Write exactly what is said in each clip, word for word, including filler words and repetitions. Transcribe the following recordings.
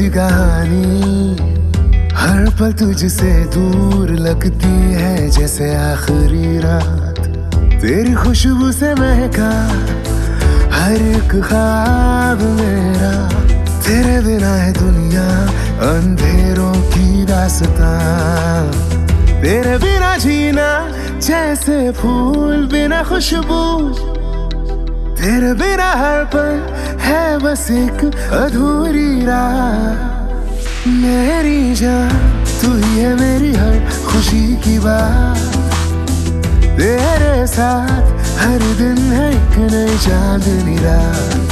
सी कहानी, हर पल तुझसे दूर लगती है जैसे आखिरी रात। तेरी खुशबू से महका हर एक ख्वाब मेरा, तेरे बिना है दुनिया अंधेरों की दास्तां। तेरे बिना जीना जैसे फूल बिना खुशबू, तेरे बिना हर पल है बस एक अधूरी रात। मेरी जान तू ही है मेरी हर खुशी की बात, तेरे साथ हर दिन है एक नई चांदनी रात।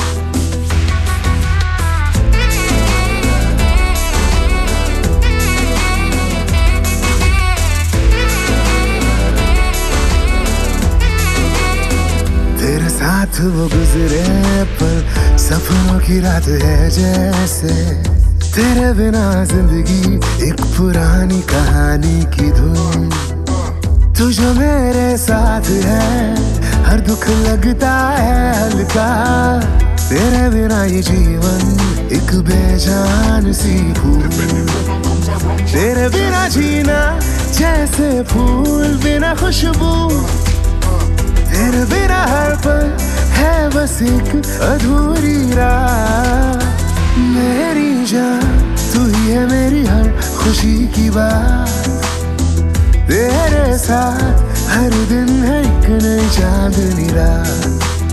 तेरे साथ वो गुजरे पल सपनों की रात है जैसे, तेरे बिना जिंदगी एक पुरानी कहानी की धुन। तू जो मेरे साथ है हर दुख लगता है हल्का, तेरे बिना ये जीवन एक बेजान सी भूल। तेरे बिना जीना जैसे फूल बिना खुशबू, तेरे बिना हर पल है बस एक अधूरी रात। मेरी जान तू ही है मेरी हर खुशी की बात, तेरे साथ हर दिन है एक नई चांदनी रात।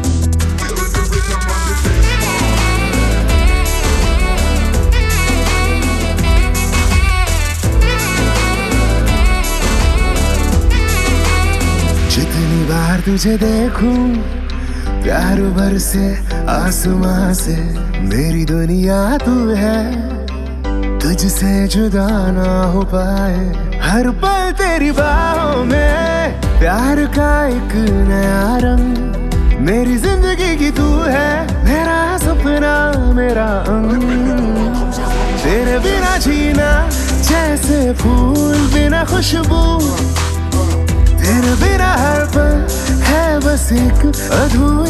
जितनी बार तुझे देखूं प्यार बरसे आसमां से, मेरी दुनिया तू है तुझसे जुदा ना हो पाए। हर पल तेरी बाहों में प्यार का एक नया रंग, मेरी जिंदगी की तू है मेरा सपना मेरा अंग। तेरे बिना जीना जैसे फूल बिना खुशबू, तेरे बिना हर पल है बस एक अधूरी